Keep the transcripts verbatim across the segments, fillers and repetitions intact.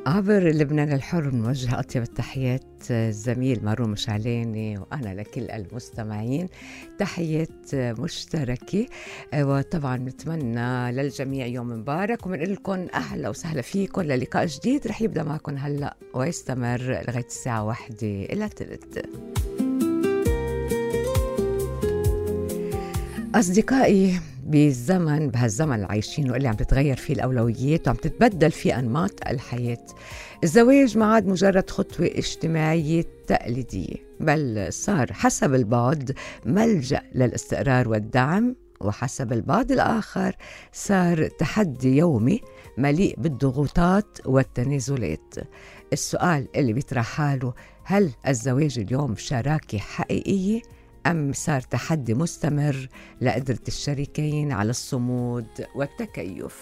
عبر لبنان الحر بنوجه أطيب التحيات الزميل مارون مشعلاني وأنا لكل المستمعين تحيات مشتركة، وطبعا نتمنى للجميع يوم مبارك ومنقول لكم أهلا وسهلا فيكم للقاء جديد رح يبدأ معكم هلأ ويستمر لغاية الساعة واحدة إلى ثلث. أصدقائي، بالزمن بهالزمن اللي عايشينه اللي عم تتغير فيه الأولويات وعم تتبدل فيه أنماط الحياة، الزواج ما عاد مجرد خطوة اجتماعية تقليدية، بل صار حسب البعض ملجأ للاستقرار والدعم، وحسب البعض الآخر صار تحدي يومي مليء بالضغوطات والتنازلات. السؤال اللي بيطرح حاله: هل الزواج اليوم شراكة حقيقية أم صار تحدي مستمر لقدرة الشريكين على الصمود والتكيف؟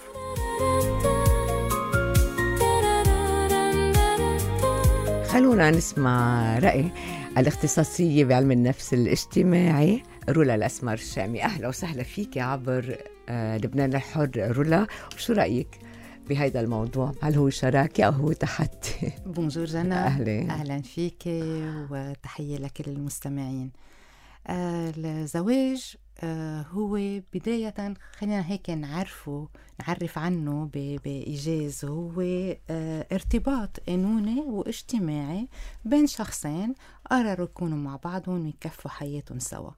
خلونا نسمع رأي الاختصاصية بعلم النفس الاجتماعي رولا الأسمر الشامي. أهلا وسهلا فيك عبر لبنان الحر رولا، وشو رأيك بهيدا الموضوع؟ هل هو شراكة أو هو تحدي؟ بونجور جنى، أهلا أهلا فيك وتحية لكل المستمعين. آه الزواج آه هو بداية خلينا هيك نعرفه نعرف عنه بإيجاز. هو آه ارتباط قانوني واجتماعي بين شخصين قرروا يكونوا مع بعضهم ويكفوا حياتهم سوا.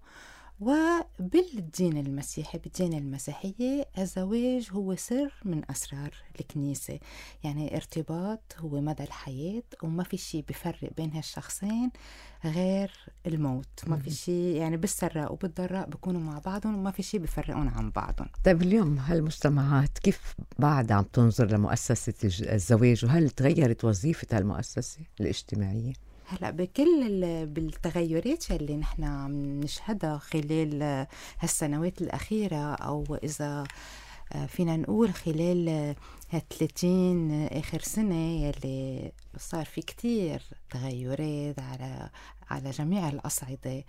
وبالدين المسيحي بالدين المسيحية الزواج هو سر من أسرار الكنيسة، يعني ارتباط هو مدى الحياة وما في شيء بيفرق بين هالشخصين غير الموت. ما في شيء يعني بالسراء وبالضراء بيكونوا مع بعضهم وما في شيء بيفرقون عن بعضهم. طيب اليوم هالمجتمعات كيف بعد عم تنظر لمؤسسة الزواج، وهل تغيرت وظيفة هالمؤسسة الاجتماعية؟ هلا بكل بالتغيرات اللي نحن عم نشهدها خلال هالسنوات الأخيرة، أو إذا فينا نقول خلال هالثلاثين آخر سنة يلي صار في كتير تغيرات على على جميع الأصعدة.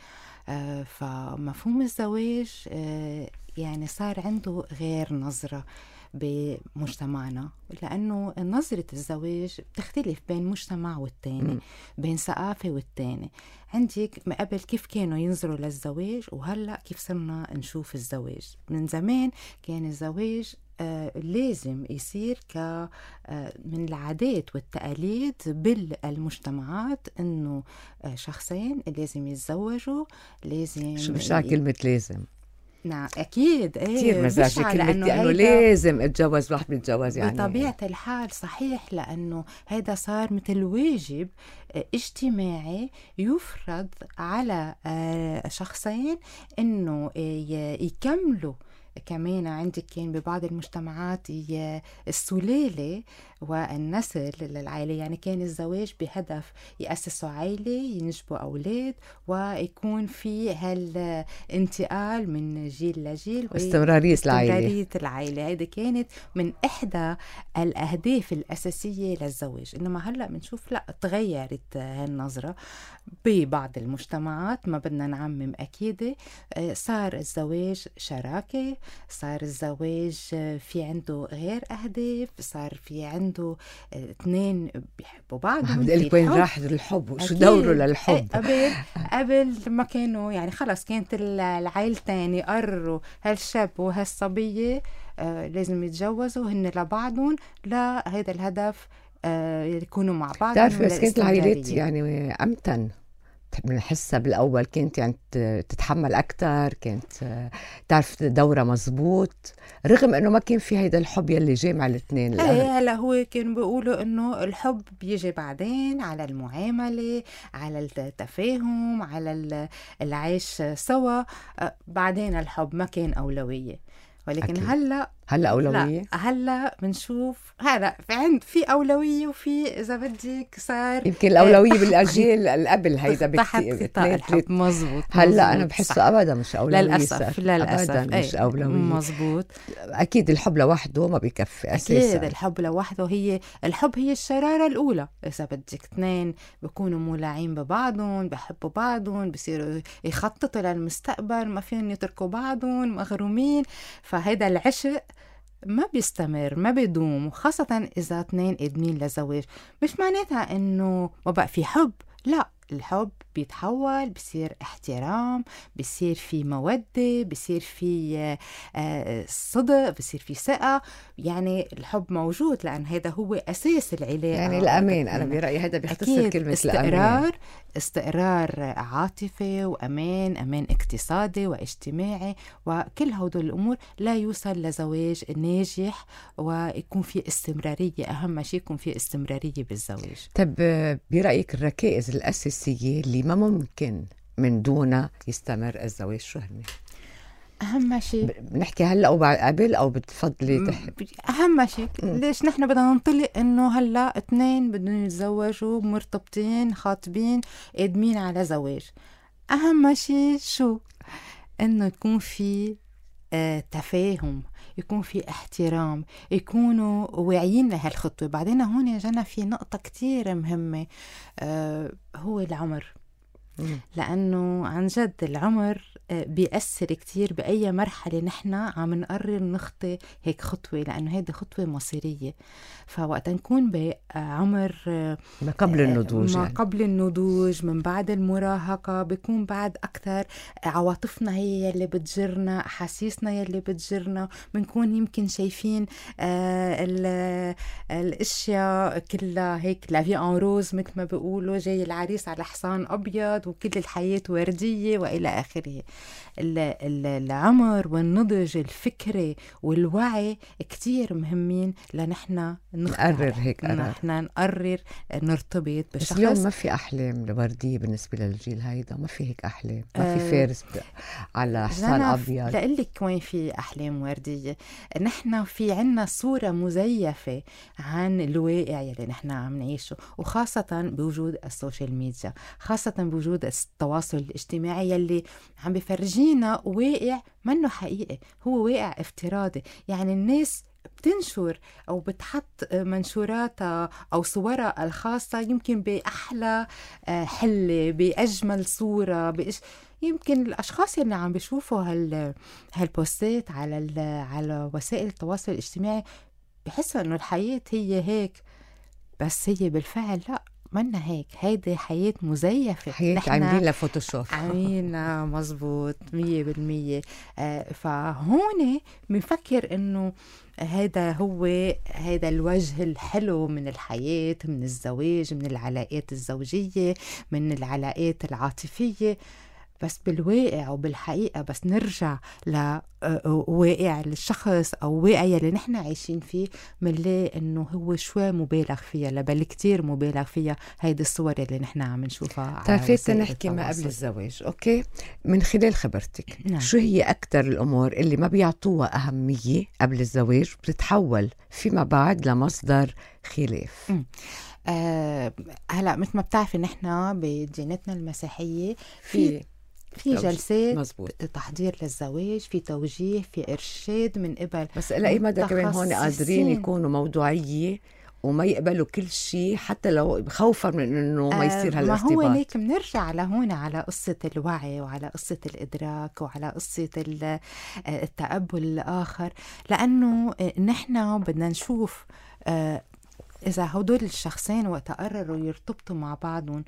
فمفهوم الزواج يعني صار عنده غير نظرة بمجتمعنا، لأنه نظرة الزواج بتختلف بين مجتمع والتاني، بين ثقافة والتاني. عندك قبل كيف كانوا ينظروا للزواج وهلأ كيف صرنا نشوف الزواج. من زمان كان الزواج آه لازم يصير ك آه من العادات والتقاليد بالمجتمعات، إنه آه شخصين لازم يتزوجوا. لازم شو بشع كلمة لازم؟ نعم أكيد إيه كتير مزاجي كلمة لأنه لازم اتجوز واحد بيتجوز، يعني بطبيعة الحال صحيح، لأنه هذا صار مثل واجب اجتماعي يفرض على شخصين إنه يكملوا. كمان عندك كان ببعض المجتمعات السلالة والنسل للعائلة، يعني كان الزواج بهدف يأسسوا عائلة ينجبوا أولاد ويكون في هالانتقال من جيل لجيل واستمرارية العائلة. استمرارية العائلة هذه كانت من إحدى الأهداف الأساسية للزواج. إنما هلأ بنشوف لا، تغيرت هالنظرة ببعض المجتمعات، ما بدنا نعمم أكيد. صار الزواج شراكة، صار الزواج في عنده غير أهداف، صار في عنده اثنين بيحبوا بعض. بدي أقول لك وين راح الحب وشو دوره للحب؟ قبل قبل ما كانوا يعني خلاص كانت العائلتين يقرروا هالشاب وهالصبية آه لازم يتجوزوا هن لبعضهم لهذا الهدف آه يكونوا مع بعض. تعرف بس كانت العائلات يعني أمتن، بنحسها بالأول كانت يعني تتحمل أكتر، كانت تعرف دورة مزبوط، رغم أنه ما كان في هيدا الحب يلي جامع الاثنين. ايه هلا هو كانوا بيقولوا أنه الحب بيجي بعدين على المعاملة، على التفاهم، على العيش سوا، بعدين الحب ما كان أولوية. ولكن أكيد. هلا هلا أولوية، هلا بنشوف هلا في عند في أولوية، وفي إذا بدك صار يمكن الأولوية بالأجيال القبل هيدا بكتير مزبوط. هلا أنا بحسه أبدا مش أولوية، للأسف للأسف أبدا مش ايه. أولوية مزبوط. أكيد الحب لوحده ما بيكفي أساسا. أكيد الحب لوحده هي الحب هي الشرارة الأولى. إذا بدك اثنين بيكونوا مولعين ببعضهم، بحبوا بعضهم، بصيروا يخططوا للمستقبل، ما فيهم يتركوا بعضهم مغرومين. فهيدا العشق ما بيستمر، ما بيدوم، وخاصة إذا اثنين قادمين لزواج. مش معناتها إنه ما بقى في حب، لا، الحب بيتحول، بيصير احترام، بيصير في مودة، بيصير في آه صدق، بيصير في ثقة. يعني الحب موجود لأن هذا هو أساس العلاقة. يعني الأمان، أنا برأيي هذا بيختصر كلمة استقرار الأمان. استقرار عاطفي وأمان، أمان اقتصادي واجتماعي، وكل هدول الأمور لا يوصل لزواج ناجح ويكون في استمرارية. أهم شيء يكون في استمرارية بالزواج. طب برأيك الركائز الأساسية اللي ما ممكن من دونها يستمر الزواج شو هن؟ أهم شيء بنحكي هلا أو قبل أو بتفضلي تحب؟ أهم شيء ليش نحن بدنا ننطلق إنه هلا اثنين بدهم يتزوجوا، مرتبطين، خاطبين، قادمين على زواج. أهم شيء شو؟ إنه يكون في آه تفاهم، يكون في احترام، يكونوا واعيين لهالخطوة. بعدين هون يا جنى في نقطة كتير مهمة، آه هو العمر. مم. لأنه عن جد العمر بيأثر كتير بأي مرحلة نحن عم نقرر نخطي هيك خطوة، لأنه هيدي خطوة مصيرية. فوقت نكون بعمر ما قبل النضوج، ما يعني. قبل النضوج، من بعد المراهقة، بيكون بعد أكثر عواطفنا هي اللي بتجرنا، أحاسيسنا يلي بتجرنا، بنكون يمكن شايفين آه الأشياء كلها هيك لافي ان روز مثل ما بيقولوا، جاي العريس على حصان أبيض وكل الحياة وردية وإلى آخره. العمر والنضج الفكري والوعي كتير مهمين لنحن نقرر هيك قرار، نحن نقرر نرتبط بشخص. بس اليوم ما في أحلام وردية بالنسبة للجيل هيدا، ما في هيك أحلام، ما في فارس على حصان أبيض. لقلك وين في أحلام وردية. نحن في عنا صورة مزيفة عن الواقع يلي نحن عم نعيشه، وخاصة بوجود السوشيال ميديا، خاصة بوجود التواصل الاجتماعي يلي عم بفرجينا واقع منه حقيقي، هو واقع افتراضي. يعني الناس بتنشر أو بتحط منشوراتها أو صورها الخاصة يمكن بأحلى حلة، بأجمل صورة، بإش... يمكن الأشخاص اللي عم بيشوفوا هال هالبوستات على ال... على وسائل التواصل الاجتماعي بحسوا إنه الحياة هي هيك، بس هي بالفعل لا، منا هيك. هيدي حياة مزيفة، حياة عاملين لها فوتوشوب، عاملين مزبوط مية بالمية. آه فهون بنفكر إنه هذا هو هذا الوجه الحلو من الحياة، من الزواج، من العلاقات الزوجية، من العلاقات العاطفية. بس بالواقع وبالحقيقة بس نرجع لواقع الشخص أو واقع اللي نحن عايشين فيه، منلاقي إنه هو شوي مبالغ فيها، لبل كتير مبالغ فيها هيدي الصور اللي نحن عم نشوفها. تعرفي نحكي ما قبل الزواج، أوكي، من خلال خبرتك نعم. شو هي أكتر الأمور اللي ما بيعطوها أهمية قبل الزواج بتتحول فيما بعد لمصدر خلاف؟ م. آه هلا مثل ما بتعرفي نحن بديانتنا المسيحية في في جلسات مزبوط. تحضير للزواج، في توجيه، في إرشاد من قبل، بس إلى أي مدى كمان هون قادرين يكونوا موضوعية وما يقبلوا كل شيء حتى لو خوفا من إنه ما يصير هالارتباط؟ ما هو ليك بنرجع لهون على قصة الوعي وعلى قصة الإدراك وعلى قصة التقبل الآخر، لأنه نحن بدنا نشوف إذا هدول الشخصين وقت قرروا يرتبطوا مع بعضهم،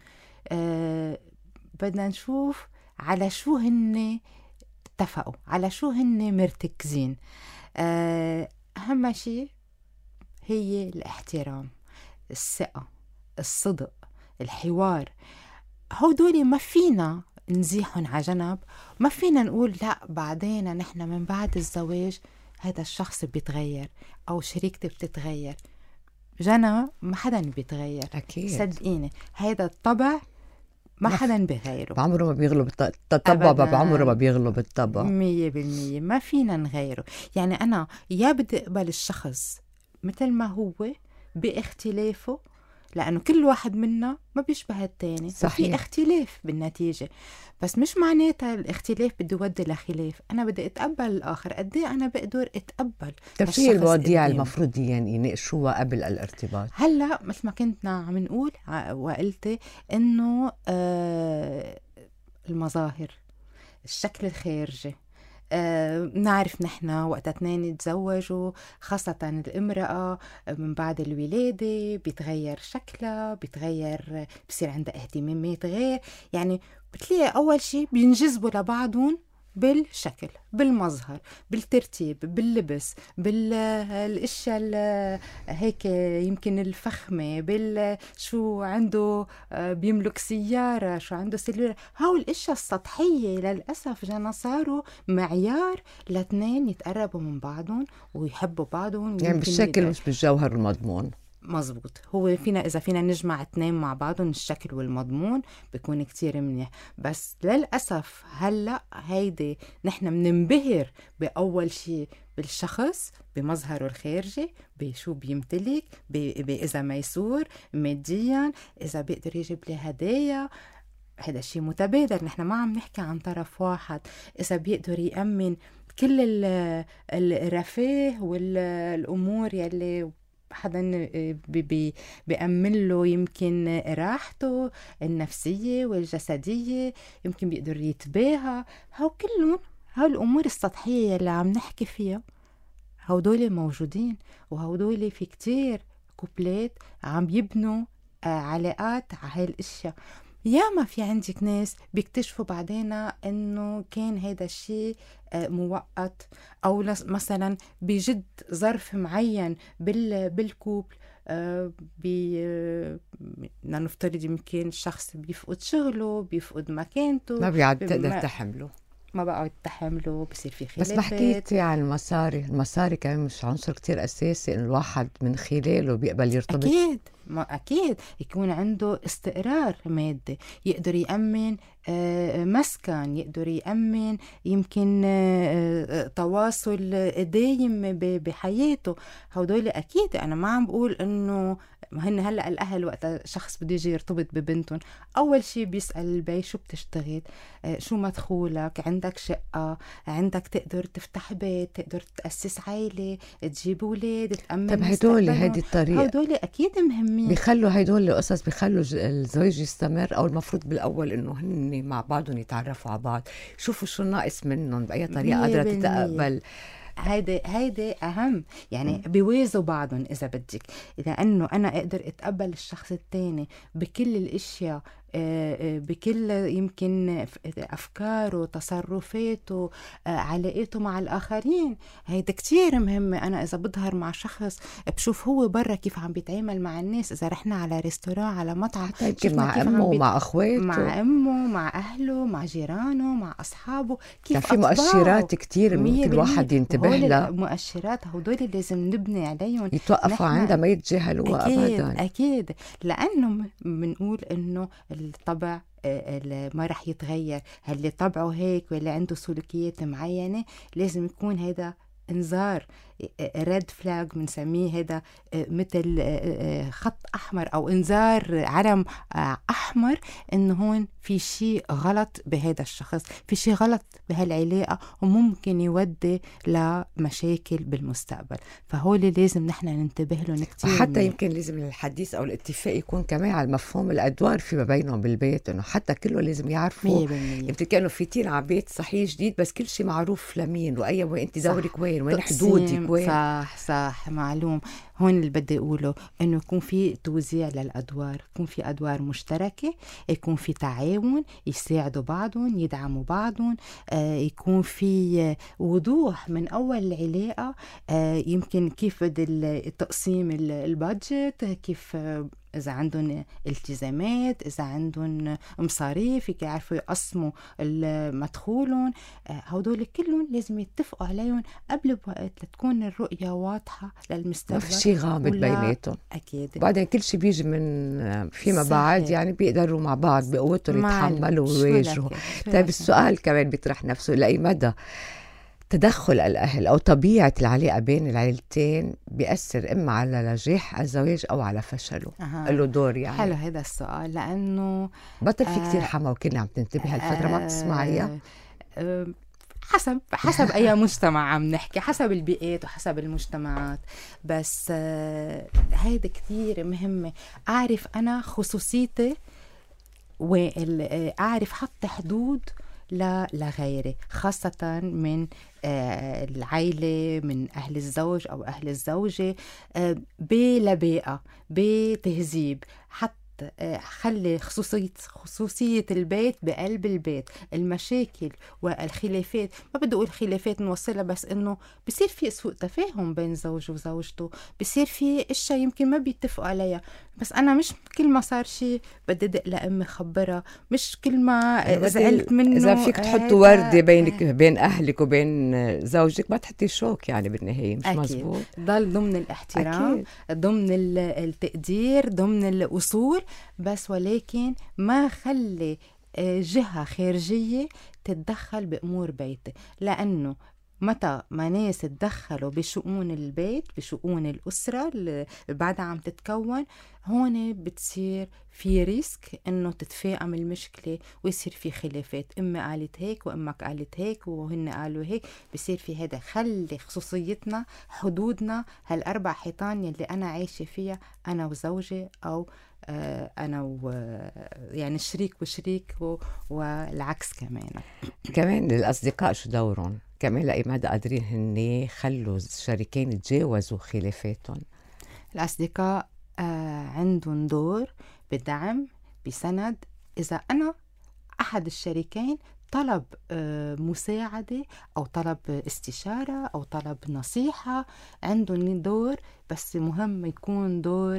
بدنا نشوف على شو هن اتفقوا، على شو هن مرتكزين. أهم شيء هي الاحترام، الثقة، الصدق، الحوار. هودولي ما فينا نزيحهم على جنب، ما فينا نقول لا بعدين نحن من بعد الزواج هذا الشخص بيتغير أو شريكتي بتتغير. جنى ما حدا بيتغير، أكيد صدقيني هذا الطبع ما حدا بغيره، بعمره ما بيغلب الطبع، بعمره ما بيغلب الطبع مية بالمية، ما فينا نغيره. يعني أنا يا بدي أقبل الشخص مثل ما هو باختلافه، لأنه كل واحد منا ما بيشبه التاني، في اختلاف بالنتيجة، بس مش معناتها الاختلاف بده يودي لخلاف. أنا بدي أتقبل الآخر قد ايه أنا بقدر أتقبل. طيب شو المواضيع المفروض يعني يناقشوها قبل الارتباط؟ هلا مثل ما كنتنا عم نقول وقلتي إنه آه المظاهر، الشكل الخارجي، آه نعرف نحن وقت اثنين يتزوجوا خاصة الامرأة من بعد الولادة بيتغير شكلها، بيتغير، بصير عندها اهتمامات غير، يعني بتلاقي أول شيء بينجذبوا لبعضهم بالشكل، بالمظهر، بالترتيب، باللبس، بالاشياء هيك يمكن الفخمه، بال شو عنده بيملك سياره، شو عنده سلولة. هاو الاشياء السطحيه للاسف جانا صاروا معيار لاثنين يتقربوا من بعضهم ويحبوا بعضهم، يعني بالشكل مش بالجوهر المضمون. مزبوط. هو فينا إذا فينا نجمع اثنين مع بعضهم الشكل والمضمون بيكون كتير منيح، بس للأسف هلأ هيدي نحن مننبهر بأول شيء بالشخص، بمظهره الخارجي، بشو بيمتلك، إذا ميسور ماديا، إذا بيقدر يجيب لي هدايا، هذا الشيء متبادل، نحن ما عم نحكي عن طرف واحد. إذا بيقدر يأمن كل الرفاه والأمور يلي حدا بي بيأمن له يمكن راحته النفسية والجسدية، يمكن بيقدر يتباهى، هاو كلهم هاو الأمور السطحية اللي عم نحكي فيها هاو دول موجودين، وهاو دول في كتير كوبلات عم يبنوا علاقات على هاي الاشياء. ياما في عندك ناس بيكتشفوا بعدين انه كان هيدا الشيء مؤقت، او مثلا بجد ظرف معين بالكوبل، نفترض يمكن الشخص بيفقد شغله، بيفقد مكانته، ما بيعد تقدر تحمله، ما بقى تحمله، بصير في خلافات. بس ما حكيتي عن المصاري. المصاري كمان مش عنصر كتير أساسي إن الواحد من خلاله بيقبل يرتبط؟ أكيد، ما أكيد يكون عنده استقرار مادي، يقدر يأمن مسكن، يقدر يأمن يمكن تواصل دايم بحياته. هودول أكيد أنا ما عم بقول إنه هن هلأ الأهل وقت شخص بده يجي يرتبط ببنتهم أول شيء بيسأل البي شو بتشتغل، شو مدخولك، عندك شقة، عندك تقدر تفتح بيت، تقدر تأسس عائلة، تجيب أولاد، تأمن. طب هدول هيدي الطريقة هدول أكيد مهمين، بيخلوا هدول القصص بيخلوا الزواج يستمر، أو المفروض بالأول إنه هن مع بعضهم يتعرفوا على بعض، شوفوا شو ناقص منهم، بأي طريقة قادرة تتقبل. هيدا هيدا أهم، يعني بيوازوا بعضهم إذا بدك، لأنه أنا أقدر أتقبل الشخص التاني بكل الأشياء، بكل يمكن أفكاره، تصرفاته، علاقاته مع الآخرين. هيدا كتير مهمة. أنا إذا بظهر مع شخص بشوف هو برا كيف عم بيتعامل مع الناس، إذا رحنا على ريستوران، على مطعم، مع أمه ومع أخواته، مع أمه، مع أهله، مع جيرانه، مع أصحابه، كيف في مؤشرات كتير ممكن الواحد ينتبه لها. مؤشرات هدول لازم نبني عليهم، يتوقفوا عندها، ما يتجاهلوها أبدا. أكيد، لأنه بنقول إنه الطبع ما رح يتغير، اللي طبعه هيك واللي عنده سلوكيات معينة لازم يكون هذا انذار، ريد فلاج بنسميه، هذا مثل خط أحمر أو انذار علم أحمر إنه هون في شيء غلط بهذا الشخص، في شيء غلط بهالعلاقة وممكن يودي لمشاكل بالمستقبل. فهولي لازم نحن ننتبه له كتير. وحتى يمكن لازم الحديث أو الاتفاق يكون كمان على مفهوم الأدوار فيما بينهم بالبيت، إنه حتى كله لازم يعرفوا. يمكن كانوا فيتين على بيت صحيح جديد، بس كل شيء معروف لمين وأي وين أنت دورك وين وين حدودك وين. صح صح معلوم. هون اللي بدي أقوله إنه يكون في توزيع للأدوار، يكون في أدوار مشتركة، يكون في تعاون، يساعدوا بعضهم، يدعموا بعضهم، آه يكون في وضوح من أول العلاقة، آه يمكن كيف التقسيم البادجت، كيف آه إذا عندهم التزامات، إذا عندهم مصاريف يعرفوا يقسموا مدخولهم. هدول كلهم لازم يتفقوا عليهم قبل بوقت لتكون الرؤية واضحة للمستقبل، ما في شيء غامض بيناتهم. أكيد. بعدين كل شيء بيجي من فيما بعد، يعني بيقدروا مع بعض بقوتهم يتحملوا ويواجهوا. طيب السؤال كمان بيطرح نفسه، لأي مدى تدخل الأهل أو طبيعة العلاقة بين العائلتين بيأثر إما على نجاح الزواج أو على فشله؟ أه. له دور يعني. حلو هذا السؤال، لأنه بطل في كتير حما وكلنا عم تنتبه هالفترة، ما بتسمعيها؟ أه حسب حسب أي مجتمع عم نحكي، حسب البيئات وحسب المجتمعات، بس أه هيدا كتير مهمة. أعرف أنا خصوصيتي وأعرف حط حدود لا لغيري، خاصة من آه العائلة، من أهل الزوج أو أهل الزوجة، آه بلباقة، بتهذيب، حتى خلي خصوصية خصوصية البيت بقلب البيت. المشاكل والخلافات، ما بدي أقول خلافات نوصلها، بس إنه بصير في سوء تفاهم بين زوج وزوجته، بصير في اشياء يمكن ما بيتفقوا عليها، بس أنا مش كل ما صار شيء بدي دق لأمي خبرها، مش كل ما زعلت منه. إذا فيك تحطوا وردة بينك بين أهلك وبين زوجك ما تحطي شوك يعني بالنهاية، مش مزبوط. ضل ضمن الاحترام، أكيد. ضمن التقدير، ضمن الأصول، بس ولكن ما خلي جهة خارجية تتدخل بأمور بيتي، لأنه متى ما ناس تدخلوا بشؤون البيت، بشؤون الأسرة اللي بعدها عم تتكون، هون بتصير في ريسك إنه تتفاقم المشكلة ويصير في خلافات، أمي قالت هيك وأمك قالت هيك وهن قالوا هيك، بصير في هذا. خلي خصوصيتنا، حدودنا، هالأربع حيطان يلي أنا عايشة فيها أنا وزوجي، أو أنا و يعني شريك وشريك و... والعكس كمان. كمان الأصدقاء شو دورهم؟ كمان لأي مدى قادرين هن يخلوا الشريكين يتجاوزوا خلافاتهم؟ الأصدقاء آه عندهم دور بدعم، بسند. إذا أنا أحد الشريكين طلب آه مساعدة أو طلب استشارة أو طلب نصيحة، عندهم دور، بس مهم يكون دور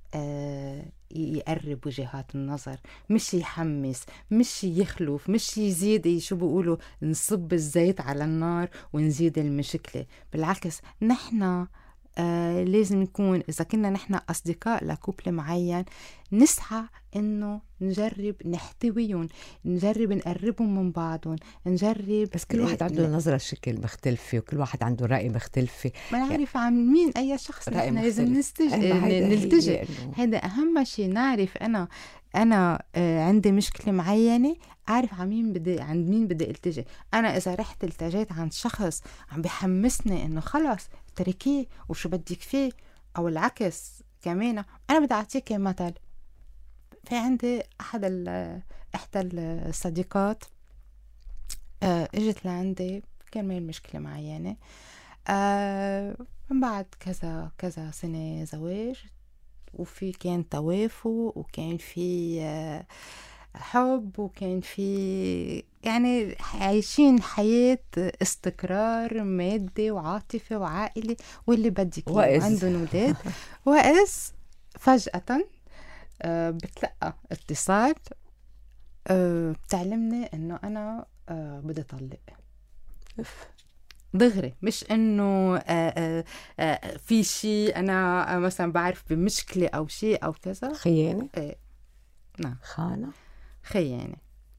آه يقرب وجهات النظر، مش يحمس، مش يخلف، مش يزيد شو بيقولوا نصب الزيت على النار ونزيد المشكلة. بالعكس، نحن آه لازم نكون، إذا كنا نحن أصدقاء لكوبل معين، نسعى إنه نجرب نحتويهم، نجرب نقربهم من بعضهم، نجرب. بس كل واحد عنده نظرة شكل مختلفة، وكل واحد عنده رأي مختلفة. ما نعرف عن مين أي شخص نحن لازم نستج... نلتجئ. هذا أهم شيء، نعرف أنا أنا آه عندي مشكلة معينة، أعرف عن مين بدي عند مين بدي التجئ. أنا إذا رحت التجيت عند شخص عم بحمسني إنه خلاص تركيه وشو بدك فيه، أو العكس كمان. أنا بدي أعطيك مثل. في عندي أحد إحدى الصديقات آه إجت لعندي، كان معي مشكلة معينة، آه من بعد كذا كذا سنة زواج، وفي كان توافق، وكان في آه حب، وكان في يعني عايشين حياة استقرار مادي وعاطفي وعائلي واللي بدك اياه، عندهم اولاد. وإذ فجأة أه بتلقى اتصال أه بتعلمني انه انا أه بدي اطلق دغري، مش انه أه أه في شيء انا مثلا بعرف بمشكلة او شيء او كذا. خيانة؟ ايه نعم، خانة، خيانة.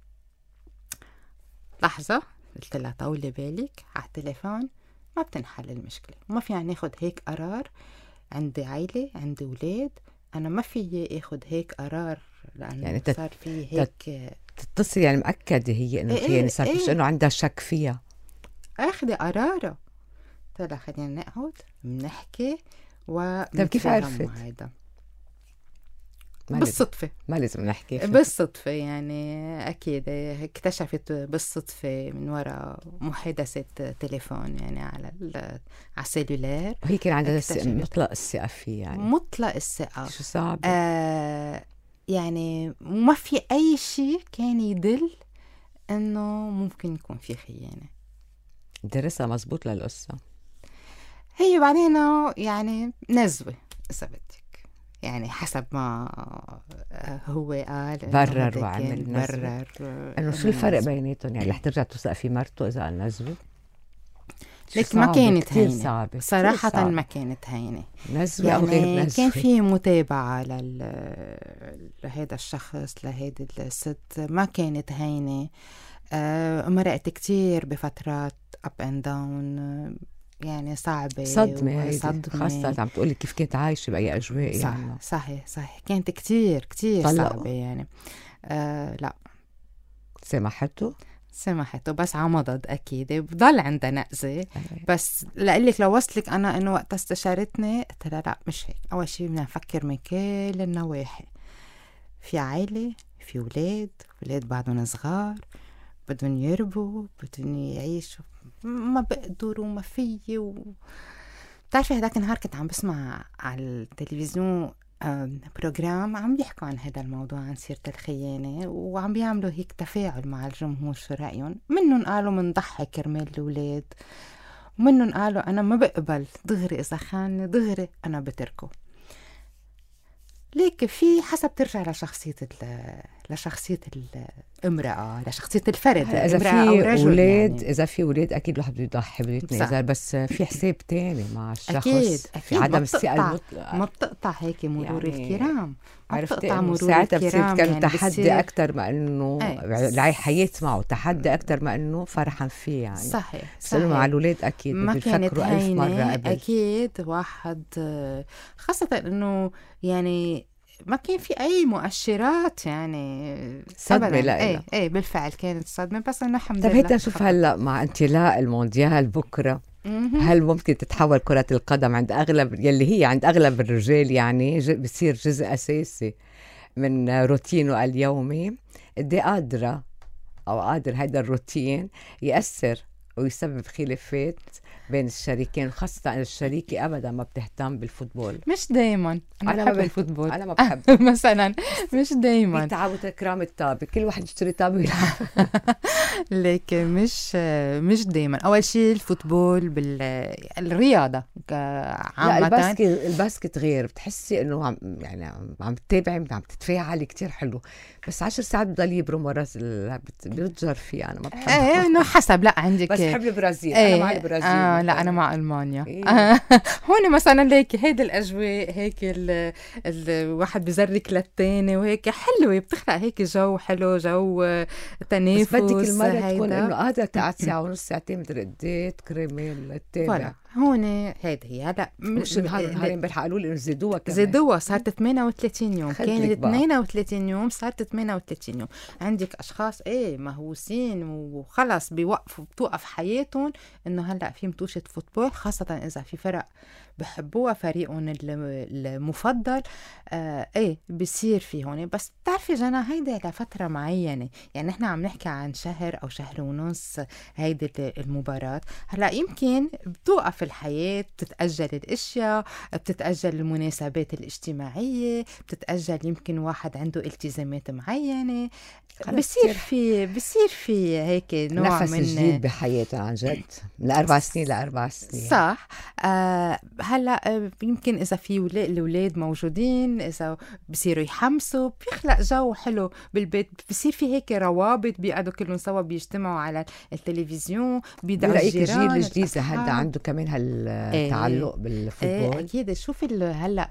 لحظة، قلت لها طولي بالك على التليفون، ما بتنحل المشكلة، ما في يعني ناخد هيك قرار. عندي عائلة، عندي أولاد، أنا ما في اخد هيك قرار لأنه يعني صار في هيك تتصل. يعني مأكدة هي إنه إيه خيانة صارت، إيه مش إنه عندها شك فيها. أخذي قراره. قلت لها خلينا نقعد بنحكي و طيب كيف عرفت؟ هيدا بالصدفة، ما لازم نحكي بالصدفة يعني. أكيد اكتشفت بالصدفة من وراء محادثة تليفون يعني على على السيلولار. وهي كان عندها مطلق الثقة فيه، يعني مطلق الثقة. شو صعب آه يعني ما في أي شيء كان يدل إنه ممكن يكون في خيانة. درسها مزبوط للقصة. هي بعدين يعني نزوة إذا بدك، يعني حسب ما هو قال برر وعمل برر انه شو الفرق بيناتهم؟ يعني رح ترجع توثق في مرته اذا قال نزوه؟ لك ما كانت هينة صعبة. صراحة صعبة. ما كانت هينة نزوة يعني أو غير نزوة. كان في متابعة لل... لهذا الشخص، لهذه الست، ما كانت هينة. آه مرقت كتير بفترات up and down يعني صعبة، صدمة صدمة خاصة عم تقولي كيف كنت عايشة بأي أجواء. صح يعني صحيح صحيح كانت كتير كتير طلقوا. صعبة يعني. آه لا سمحته سمحته بس عمضض أكيد، بضل عندها نقزة. بس لقلك لو وصلك أنا إنه وقت استشارتني قلت لها لا مش هيك. أول شيء بدنا نفكر من كل النواحي، في عائلة، في ولاد، ولاد بعضهم صغار، بدهم يربوا، بدهم يعيشوا، ما بقدروا وما فيي و... بتعرفي هداك النهار كنت عم بسمع على التلفزيون بروجرام عم بيحكوا عن هذا الموضوع، عن سيرة الخيانة، وعم بيعملوا هيك تفاعل مع الجمهور شو رأيهم. منهم قالوا منضحي كرمال الأولاد، ومنهم قالوا أنا ما بقبل دغري، إذا خانني دغري أنا بتركه. ليك في حسب ترجع لشخصية لشخصية الامرأة، لشخصية الفرد، إذا في أولاد يعني. إذا في أولاد أكيد الواحد بده يضحي، بده يتنازل، بس في حساب تاني مع الشخص. أكيد أكيد في عدم الثقة المطلقة، ما بتقطع هيك مرور يعني الكرام، عرفت إنه ساعتها بصير كان تحدي أكتر ما إنه الحياة معه تحدي أكتر ما إنه فرحان فيه يعني. صحيح صحيح. مع الأولاد أكيد ما كانت ألف مرة قبل. أكيد واحد خاصة إنه يعني ما كان في أي مؤشرات يعني صدمة. لا ايه ايه بالفعل كانت صدمة، بس إنه الحمد لله. طب هيدا نشوف خطأ. هلا مع انطلاق المونديال بكرة، هل ممكن تتحول كرة القدم عند أغلب يلي هي عند أغلب الرجال يعني بصير جزء أساسي من روتينه اليومي؟ قد ايه قادرة أو قادر هيدا الروتين يأثر ويسبب خلافات بين الشريكين، خاصة أن الشريكة أبدا ما بتهتم بالفوتبول؟ مش دايما. أنا, أنا بحب الفوتبول. أنا ما بحب مثلا مش دايما. تعاود تكرام الطابة، كل واحد يشتري طابة ويلعب. لكن مش مش دايما. أول شيء الفوتبول بالرياضة عامة. لا الباسكت الباسكت غير، بتحسي إنه عم يعني عم تتابعي، عم تتفاعلي كتير حلو، بس عشر ساعات بضل يبرم ورا بتجر فيه. أنا ما بحب. ايه إنه حسب. لا عندك بس بحب البرازيل. ايه. أنا مع البرازيل. آه لا أنا مع ألمانيا. إيه. هون مثلا ليك هيدا الأجواء هيك ال الواحد بزرك للتاني وهيك حلوة، بتخلق هيك جو حلو، جو تنافس. بس بدك المرة تكون إنه قادرة تقعد ساعة ونص ساعتين مدري قد ايه تكرمال التابع. هون هيدا هي. هلا مش نهار نهارين امبارح قالوا لي إنه زيدوها كمان. زيدوها صارت ثمانية وثلاثين يوم. كانت اثنين وثلاثين يوم صارت ثمانية وثلاثين يوم. عندك أشخاص إيه مهووسين وخلص بيوقفوا بتوقف حياتهم إنه هلا في متوشة فوتبول، خاصة إذا في فرق بحبوها فريقهم المفضل. آه ايه بيصير في هون. بس بتعرفي جانا هيدا لفترة معينة، يعني احنا عم نحكي عن شهر او شهر ونص هيدا المباراة. هلا يمكن بتوقف الحياة، بتتأجل الاشياء، بتتأجل المناسبات الاجتماعية، بتتأجل يمكن واحد عنده التزامات معينة، بصير في بصير في هيك نوع نفس من جديد بحياته عن جد من أربع سنين لأربع سنين. صح. آه هلا يمكن إذا في الأولاد موجودين، إذا بصيروا يحمسوا، بيخلق جو حلو بالبيت، بصير في هيك روابط، بيقعدوا كلهم سوا بيجتمعوا على التلفزيون، بيدعوا الجيران. الجيل الجديد هذا عنده كمان هالتعلق ايه بالفوتبول. ايه أكيد. شوفي هلا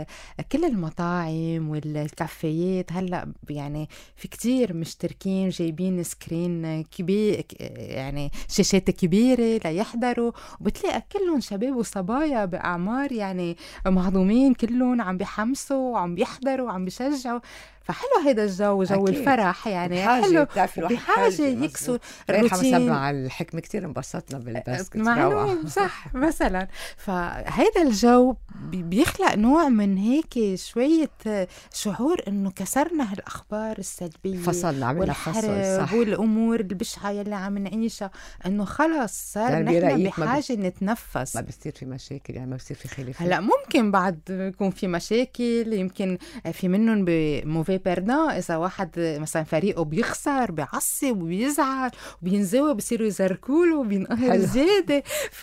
كل المطاعم والكافيات هلا يعني في كتير مشتركين جايبين سكرين كبير، يعني شاشات كبيرة ليحضروا، وبتلاقي كلهم شباب وصبايا بأعمار يعني مهضومين، كلهم عم بيحمسوا وعم بيحضروا وعم بيشجعوا. فحلو هيدا الجو، جو أكيد. الفرح يعني حلو، بحاجة يكسر الروتين. مع الحكمة كتير انبسطنا بالباسكت معلوم صح مثلا. فهيدا الجو بيخلق نوع من هيك شوية شعور إنه كسرنا هالأخبار السلبية، فصلنا، عملنا فصل صح، والأمور البشعة يلي عم نعيشها، إنه خلص صار يعني نحن بحاجة ما نتنفس. ما بيصير في مشاكل يعني، ما بيصير في خلافات. هلا ممكن بعد يكون في مشاكل، يمكن في منهم بموفي بيردان، إذا واحد مثلا فريقه بيخسر بيعصب وبيزعل وبينزوي، بيصيروا يزركوله وبينقهر زيادة.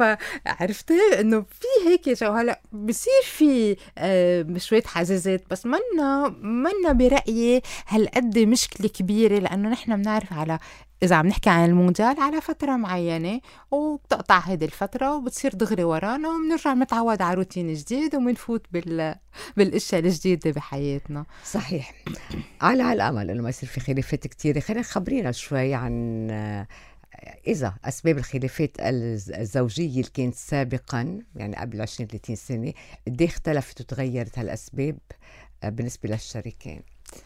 فعرفتي إنه في هيك جو. هلا بصير في آه شوية حزازات، بس منا منا برأيي هالقد مشكلة كبيرة، لأنه نحن بنعرف على إذا عم نحكي عن المونديال على فترة معينة، وبتقطع هيدي الفترة وبتصير دغري ورانا، وبنرجع نتعود على روتين جديد وبنفوت بال بالاشياء الجديدة بحياتنا. صحيح. على على الأمل إنه ما يصير في خلافات كتيرة. خلينا خبرينا شوي عن إذا أسباب الخلافات الزوجية اللي كانت سابقا يعني قبل عشرين ثلاثين سنة، قد ايه اختلفت وتغيرت هالأسباب بالنسبة للشريكين؟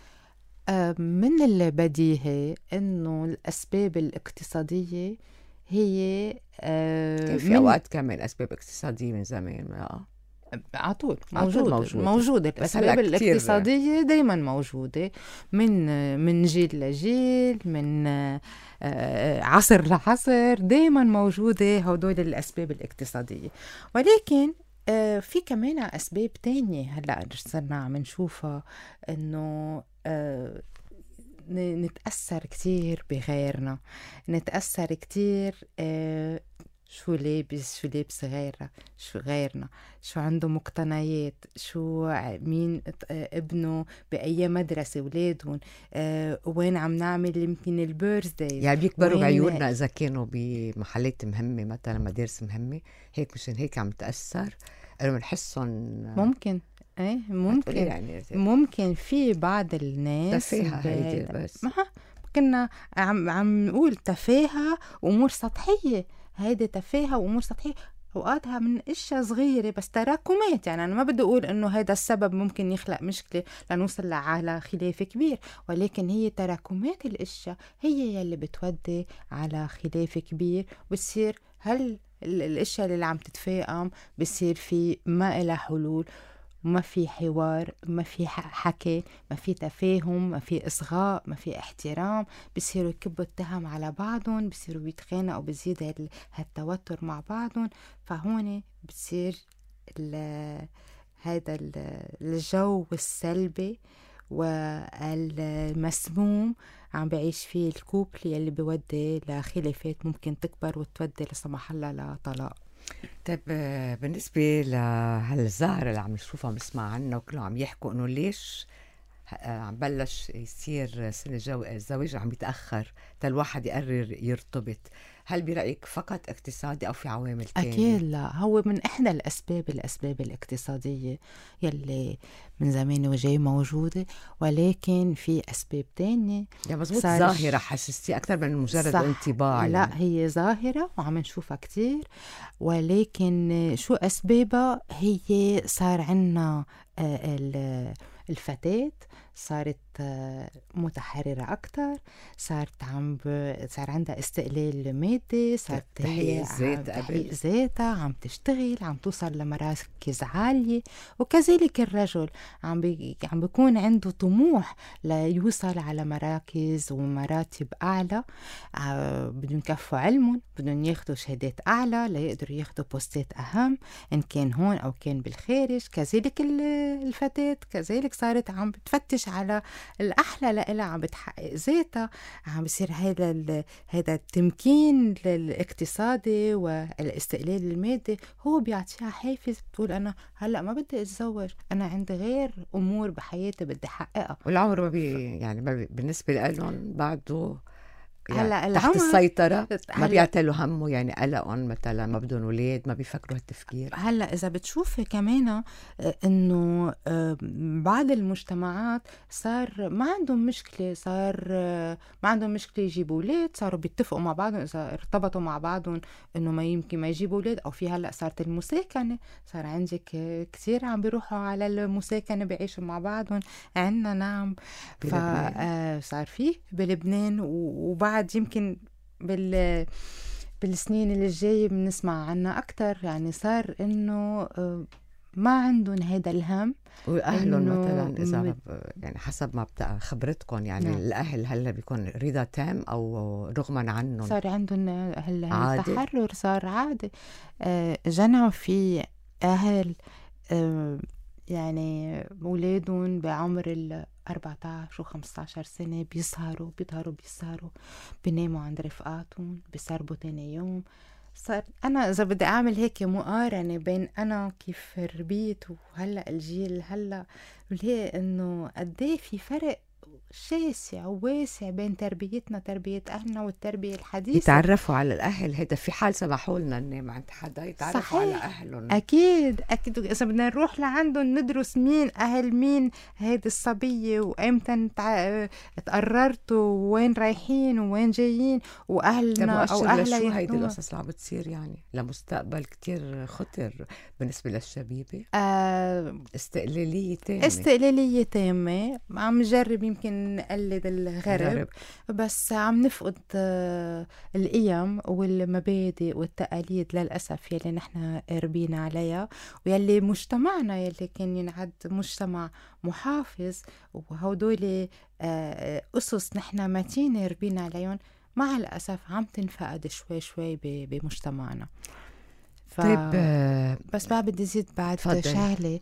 من البديهي إنه الأسباب الاقتصادية هي كان في أوقات كمان أسباب اقتصادية من زمان. آه. على طول على طول موجودة موجودة. موجودة بس هلأ الأسباب كتير. الاقتصادية دايما موجودة من من جيل لجيل، من آه، عصر لعصر، دايما موجودة هدول الأسباب الاقتصادية. ولكن آه، في كمان أسباب تانية هلأ صرنا عم نشوفها، إنه آه، ن- نتأثر كتير بغيرنا، نتأثر كتير آه، شو لابس، شو لابس غيرنا، شو غيرنا، شو عنده مقتنيات، شو ع- مين ات- آه، ابنه بأي مدرسة، ولادهم آه، وين عم نعمل يمكن البيرث دايز، يعني بيكبروا وين بعيوننا إذا كانوا بمحلات مهمة مثلا مدارس مهمة، هيك مشان هيك عم تأثر إنه بنحسهم. ممكن ايه هتقولي ممكن يعني ممكن في بعض الناس تفاهة هيدي ب- بس. ما كنا عم عم نقول تفاهة وأمور سطحية، هيدي تفاهة وأمور سطحية، أوقاتها من أشياء صغيرة بس تراكمات. يعني أنا ما بدي أقول إنه هذا السبب ممكن يخلق مشكلة لنوصل على خلاف كبير، ولكن هي تراكمات الأشياء هي يلي بتودي على خلاف كبير، وبتصير هل ال- الأشياء اللي عم تتفاقم بصير في ما إلها حلول، ما في حوار، ما في ح- حكي، ما في تفاهم، ما في إصغاء، ما في احترام، بصيروا يكبوا التهم على بعضهم، بصيروا يتخانقوا، بزيد هال- هالتوتر مع بعضهم. فهون بصير ال- هذا ال- الجو السلبي والمسموم عم بعيش فيه الكوبل، يلي بيودي لخلافات ممكن تكبر وتودي لا سمح الله لطلاق. طيب آه، بالنسبة لهالظاهرة اللي عم نشوفها ونسمع عنها وكلهم عم يحكوا إنه ليش آه، عم بلش يصير سن الجو الزواج عم يتأخر تا الواحد يقرر يرتبط، هل برأيك فقط اقتصادي أو في عوامل تانية؟ أكيد لا، هو من إحدى الأسباب الأسباب الاقتصادية يلي من زمان وجاي موجودة، ولكن في أسباب تانية. يعني مزبوط، صار ظاهرة ش- حسستي أكثر من مجرد صح، انطباع لا يعني. هي ظاهرة وعم نشوفها كتير، ولكن شو أسبابها؟ هي صار عنا آه، ال- الفتاة صارت آه، متحررة أكتر، صارت عم ب... صار عندها استقلال مادي، صارت هي تحقيق عم ذات تحقيق قبل. ذاتها، عم تشتغل، عم توصل لمراكز عالية. وكذلك الرجل عم بي... عم بيكون عنده طموح ليوصل على مراكز ومراتب أعلى، ع- بدهم يكفوا علمهم، بدهم ياخدوا شهادات أعلى ليقدروا ياخدوا بوستات أهم، إن كان هون أو كان بالخارج. كذلك ال- الفتاة كذلك صارت عم بتفتش على الأحلى لإلها، عم بتحقق ذاتها، عم بصير هذا ال- هذا التمكين الاقتصادي والاستقلال المادي هو بيعطيها حافز، بتقول أنا هلأ ما بدي أتزوج، أنا عندي غير أمور بحياتي بدي أحققها. والعمر ما بي يعني ما بي بالنسبة لهم بعده يعني هلا تحت العمر السيطرة، ما هلا بيعتلوا همه، يعني قلقهم مثلا ما بدهم أولاد، ما بيفكروا هالتفكير. هلا اذا بتشوفي كمان آه، انه آه، بعض المجتمعات صار ما عندهم مشكله، صار آه، ما عندهم مشكله يجيبوا اولاد، صاروا بيتفقوا مع بعضهم اذا ارتبطوا مع بعضهم انه ما يمكن ما يجيبوا اولاد. او في هلا صارت المساكنه، صار عندك آه، كثير عم بيروحوا على المساكنه بيعيشوا مع بعضهم عندنا. نعم، بلبنان فصار فيه بلبنان، و- وبعد يمكن بال بالسنين اللي الجاية بنسمع عنها أكتر. يعني صار إنه آه، ما عندهم هيدا الهم واهلهم إنه مثلا اذا م- ب- يعني حسب ما بتاع خبرتكم، يعني نعم الاهل هلا بيكون رضا تام او رغما عنهم صار عندهم هال- عادي. هالتحرر، صار عادي. آه، جنى في أهل آه، يعني أولادهم بعمر ال أربعة عشر و خمسة عشر سنة بيسهروا بيسهروا بيسهروا بيناموا عند رفقاتهم، بيسربوا تاني يوم. صار أنا إذا بدي أعمل هيك مقارنة بين أنا كيف ربيت وهلأ الجيل هلأ، ليه إنه قديه في فرق شاسع وواسع بين تربيتنا تربية أهلنا والتربية الحديثة. يتعرفوا على الاهل، هيدا في حال سمحوا لنا ننام عند حدا يتعرفوا على صحيح، اهلهم. أكيد أكيد. إذا بدنا نروح لعندهم ندرس مين أهل مين هيدي الصبية، وإمتى نتع... تقررتوا وين رايحين وين جايين، طب وأهلنا أو مؤشر أهلها لشو هيدي ياخدوها. القصص اللي عم بتصير، يعني لمستقبل كتير خطر بالنسبة للشبيبة؟ آه، استقلالية تامة. استقلالية تامة. عم نجرب يمكن نقلد الغرب غرب. بس عم نفقد آه، القيم والمبادئ والتقاليد للأسف يلي نحن ربينا عليها، ويلي مجتمعنا يلي كان ينعد مجتمع محافظ، وهدول آه، أسس نحن متينة ربينا عليهم مع الأسف عم تنفقد شوي شوي ب- بمجتمعنا. ف... طيب آه، بس بقى بدي زيد بعد تفضل. شغلة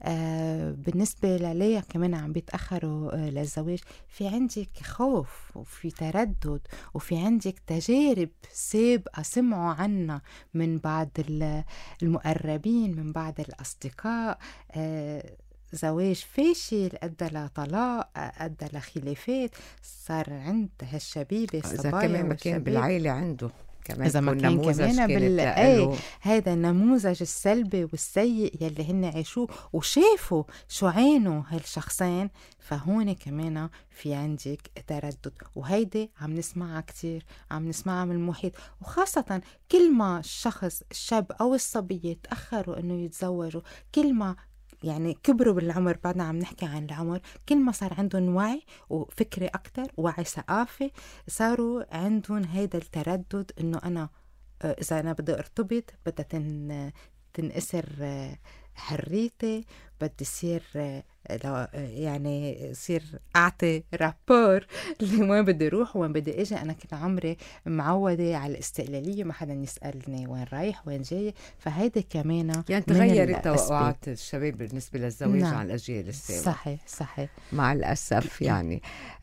آه بالنسبة لليا كمان عم بيتأخروا آه للزواج، في عندك خوف وفي تردد وفي عندك تجارب سابقة سمعوا عنا من بعض ال- المقربين، من بعض الأصدقاء، آه زواج فاشل أدى لطلاق، أدى لخلافات، صار عند هالشبيبة إذا الصبايا كمان ما كان والشباب. بالعائلة عنده كمان إذا ما يكون كان نموذج كمان كانت بال لإله. ايه هذا النموذج السلبي والسيء يلي هن عاشوه وشافوا شو عانوا هالشخصين، فهون كمان في عندك تردد. وهيدي عم نسمعها كتير، عم نسمعها من المحيط، وخاصة كل ما الشخص الشاب أو الصبية تأخروا إنه يتزوجوا، كل ما يعني كبروا بالعمر، بعدنا عم نحكي عن العمر، كل ما صار عندهم وعي وفكرة أكتر، وعي ثقافي، صاروا عندهم هيدا التردد إنه أنا آه، إذا أنا بدي أرتبط بدها تن تنأسر آه، حريتي، بدي يصير آه، لا- آه، يعني يصير أعطي رابور لوين بدي أروح وين بدي أجي. أنا كنت عمري معودة على الاستقلالية، ما حدا يسألني وين رايح وين جاي، فهيدا كمان يعني من تغيرت الأسباب. توقعات الشباب بالنسبة للزواج نعم. عن الأجيال السابقة. صحيح صحيح. مع الأسف يعني.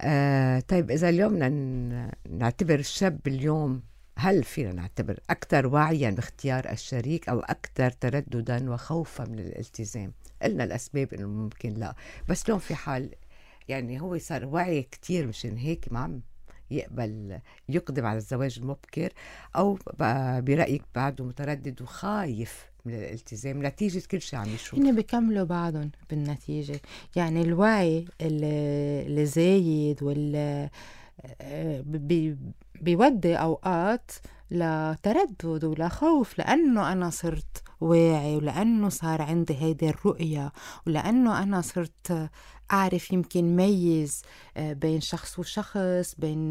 آه طيب إذا اليوم ن- نعتبر الشاب اليوم، هل فينا نعتبر أكثر وعيا باختيار الشريك أو أكثر ترددا وخوفا من الالتزام؟ قلنا الأسباب إنه ممكن لا، بس اليوم في حال يعني هو صار وعي كتير مشان هيك ما عم يقبل يقدم على الزواج المبكر، أو بقى برأيك بعده متردد وخايف من الالتزام نتيجة كل شيء عم يشوف؟ هن بيكملوا بعضهم بالنتيجة. يعني الوعي ال- الزايد وال بي بيودي أوقات لتردد ولخوف، لأنه أنا صرت واعي، ولأنه صار عندي هيدي الرؤية، ولأنه أنا صرت أعرف يمكن ميز بين شخص وشخص، بين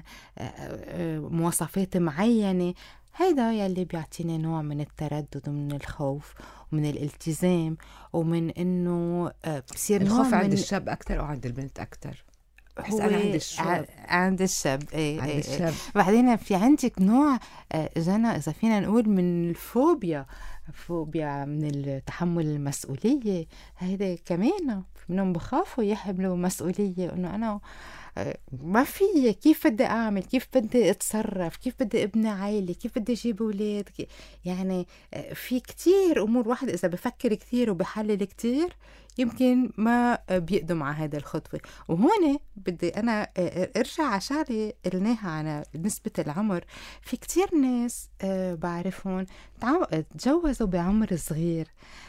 مواصفات معينة. هيدا يلي بيعطيني نوع من التردد ومن الخوف ومن الالتزام، ومن إنه بصير نوع الخوف من عند الشاب أكتر أو عند البنت أكتر؟ بحس هو أنا عند الشاب. عند الشاب ايه عند ايه الشاب. بعدين في عندك نوع آه، جنى إذا فينا نقول من الفوبيا، فوبيا من التحمل المسؤولية. هيدا كمان منهم بخافوا يحملوا مسؤولية، إنه أنا آه، ما في كيف بدي أعمل، كيف بدي أتصرف، كيف بدي أبني عائلة، كيف بدي أجيب أولاد. يعني آه، في كتير أمور. واحد إذا بفكر كتير وبحلل كتير يمكن ما بيقدم على هذا الخطوة. وهون بدي أنا أرجع على شغلة قلناها على نسبة العمر. في كتير ناس آه، بعرفهم تجوزوا بعمر صغير،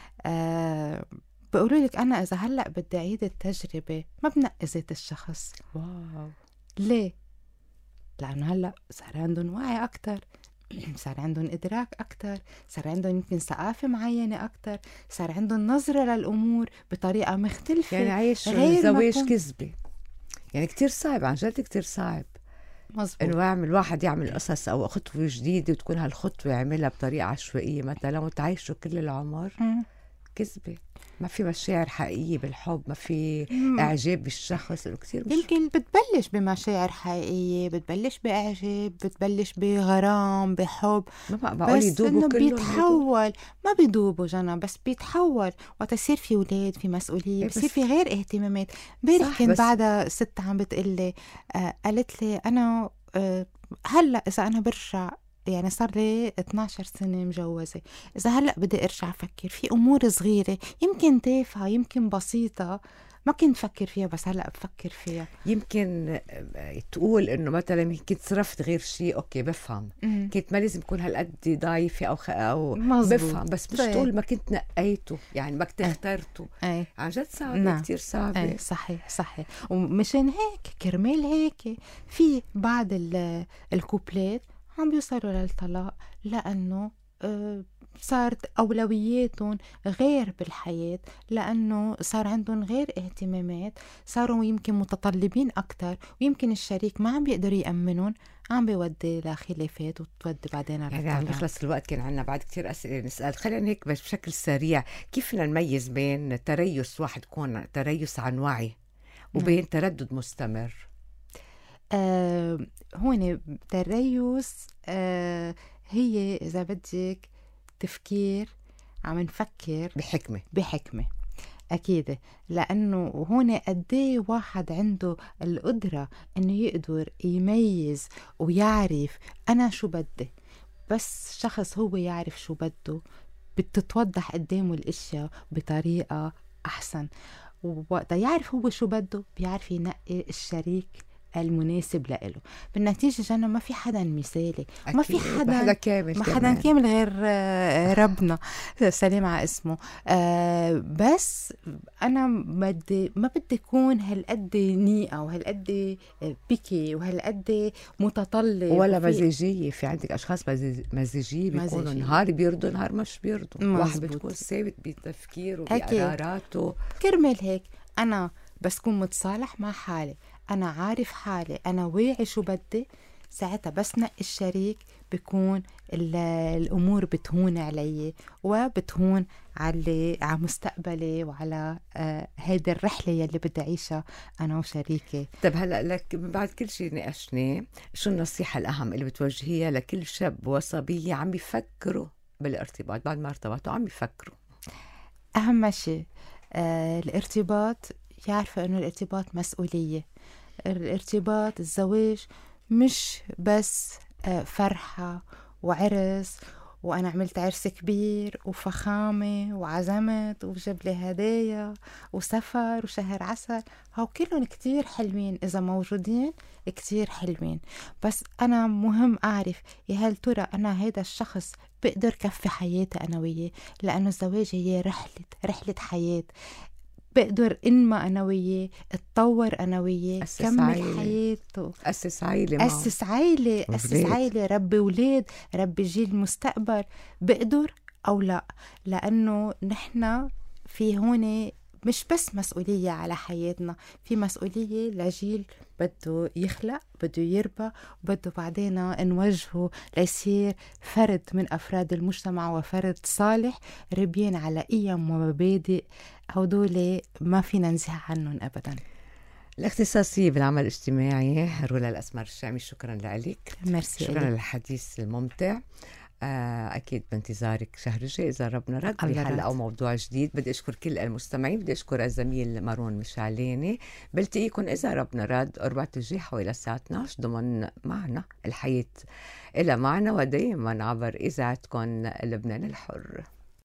أه بقولوا لك أنا إذا هلأ بدي أعيد التجربة ما بنقزت الشخص. واو. ليه؟ لأنه هلأ صار عندهم وعي أكتر، صار عندهم إدراك أكتر، صار عندهم يمكن ثقافة معينة أكتر، صار عندهم نظرة للأمور بطريقة مختلفة. يعني عايش غير الزواج مفهوم. كذبة. يعني كتير صعب، عن جد كتير صعب مظبوط. إنه يعمل واحد يعمل قصص أو خطوة جديدة وتكون هالخطوة يعملها بطريقة عشوائية مثلا وتعيشوا كل العمر مم. كذبة. ما في مشاعر حقيقية بالحب، ما في مم. إعجاب بالشخص. إنه كتير مش يمكن بتبلش بمشاعر حقيقية، بتبلش بإعجاب، بتبلش بغرام، بحب، ما بقى بقول بس يدوبوا إنه كلهم هدول. بيتحول. ما بيدوبوا جنى، بس بيتحول وقت يصير في ولاد، في مسؤولية، إيه بصير بس- في غير اهتمامات. امبارح صح، كان بس- بعدها ست عم بتقلي آه قالت لي أنا آه هلأ إذا أنا برجع، يعني صار لي اثنعش سنة مجوزة، إذا هلأ بدي أرجع أفكر في أمور صغيرة يمكن تافهة يمكن بسيطة ما كنت فكر فيها، بس هلأ بفكر فيها. يمكن تقول إنه مثلا يمكن تصرفت غير شيء، أوكي بفهم، مم. كنت ما لازم يكون هالقد ضعيفة أو خ... أو مزبوط. بفهم، بس مش طيب. تقول ما كنت نقيته، يعني ما كنت أي. اخترته. أي. عن جد صعبة. نعم. كتير صعبة. أي صحيح صحيح. ومشان هيك كرمال هيك في بعض ال- الكوبلات عم بيوصلوا للطلاق، لأنه آه صارت أولوياتهم غير بالحياة، لأنه صار عندهم غير اهتمامات، صاروا يمكن متطلبين أكتر، ويمكن الشريك ما عم بيقدر يأمنهم، عم بيودي لخلافات وتودي بعدين على يعني عم الطلاق. بيخلص الوقت، كان عنا بعد كتير أسئلة نسأل. خلينا هيك بس بشكل سريع، كيف فينا نميز بين تريث واحد يكون تريث عن وعي وبين تردد مستمر؟ آه هون تريث آه هي إذا بدك تفكير، عم نفكر بحكمة. بحكمة أكيد، لأنه هون قديه واحد عنده القدرة إنه يقدر يميز ويعرف أنا شو بدي. بس شخص هو يعرف شو بده، بتتوضح قدامه الأشياء بطريقة أحسن، ووقت يعرف هو شو بده بيعرف ينقي الشريك المناسب لإله. بالنتيجة جانا ما في حدا مثالي، ما في حدا ما حدا كامل، ما حدا كامل غير آه، ربنا سلام على اسمه. آه بس أنا بدي ما بدي أكون هالقد نيئة وهالقد بكي وهالقد متطلب ولا وفي- مزاجية. في عندك أشخاص مزاج- مزاجية بيكونوا مزاجية. نهار بيرضوا نهار مش بيرضوا. واحد مزبوط. بتكون ثابت بتفكيره أكيد. بقراراته. كرمال هيك أنا بس كون متصالح مع حالي، أنا عارف حالي، أنا واعي شو بدي، ساعتها بس نقي الشريك بيكون ال- الأمور بتهون علي وبتهون على على مستقبلي وعلى آه هيدي الرحلة يلي بدي أعيشها أنا وشريكي. طب هلا لك بعد كل شيء ناقشناه، شو النصيحة الأهم اللي بتوجهيها لكل شاب وصبية عم بيفكروا بالارتباط بعد ما ارتبطوا عم بيفكروا؟ أهم شيء آه الارتباط، يعرفوا أنه الارتباط مسؤولية. الارتباط الزواج مش بس آه فرحة وعرس وأنا عملت عرس كبير وفخامة وعزمت وجاب لي هدايا وسفر وشهر عسل. هو كلهم كتير حلوين، إذا موجودين كتير حلوين، بس أنا مهم أعرف يا هل ترى أنا هيدا الشخص بقدر كفي حياتي أنا وياه، لأنه الزواج هي رحلة رحلة حياة. بقدر إنما أنا وياه، اتطور أنا وياه، أسس كمل عائلة. حياته، أسس عائلة معه. أسس عائلة، أسس وولاد. عائلة، ربي ولاد، ربي جيل مستقبل. بقدر أو لا؟ لأنه نحنا في هون مش بس مسؤولية على حياتنا، في مسؤولية لجيل بده يخلق، بده يربى، وبده بعدين نوجهه ليصير فرد من أفراد المجتمع وفرد صالح ربيان على قيم ومبادئ هدول ما فينا ننزه عنهم أبدا. الاختصاصية بالعمل الاجتماعي رولا الأسمر الشامي، شكرا لك. ميرسي شكرا إلك. للحديث الممتع. آه، أكيد بانتظارك شهر الجاي إذا ربنا رد الله بحلقة رد. أو موضوع جديد. بدي أشكر كل المستمعين، بدي أشكر الزميل مارون مشعلاني. بلتقيكم إذا ربنا رد أربعة الجاي حوالي الساعة اثنعش ضمن معنا الحياة إلى معنا، ودائما عبر إذاعتكم لبنان الحر.